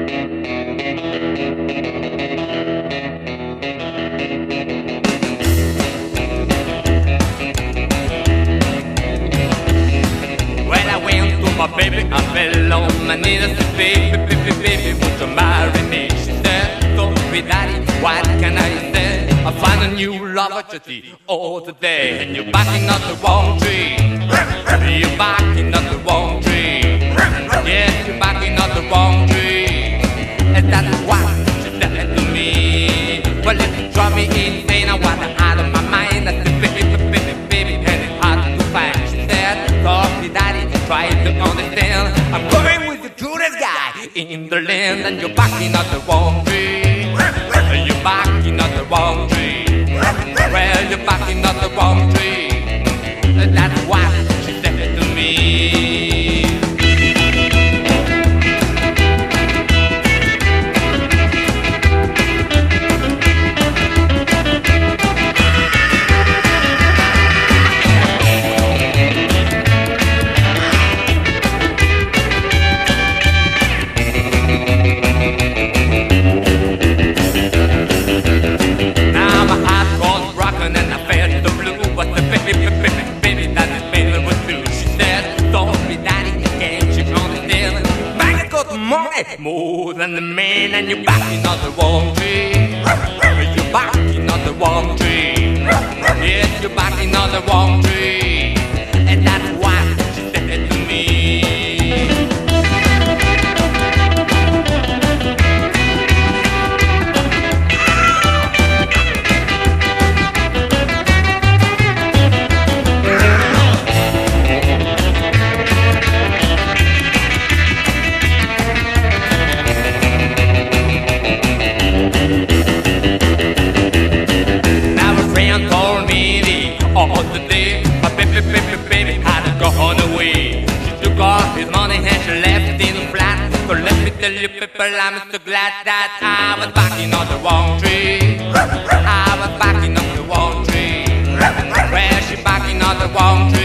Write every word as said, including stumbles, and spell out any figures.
My baby, I fell on my knees and said, baby, baby, baby, won't you marry me? She said, don't be daddy, what can I say? I find a new lover just the other day. And you're barking up the wrong tree. You're barking up the wrong tree. Yes, you're barking up the wrong tree. And that's what she said to me. Well, it drive me insane, I want out of my mind. I said, baby, baby, baby, and it's hard to find. She said, don't be daddy, try to understand. I'm going with the cutest guy in the land. And you're barking up the wrong tree. You're barking up the wrong tree. Well, you're barking up the wrong tree. That's what she said to me. More than the man, and you're barking on the wrong tree. You're barking on the wrong tree. Yes, you're barking on the wrong tree. And that's what she said to me. All the day, my baby, baby, baby had gone away. She took all his money and she left in flat. So let me tell you people, I'm so glad that I was barking on the wrong tree. I was barking on the wrong tree. Well, she barking on the wrong tree.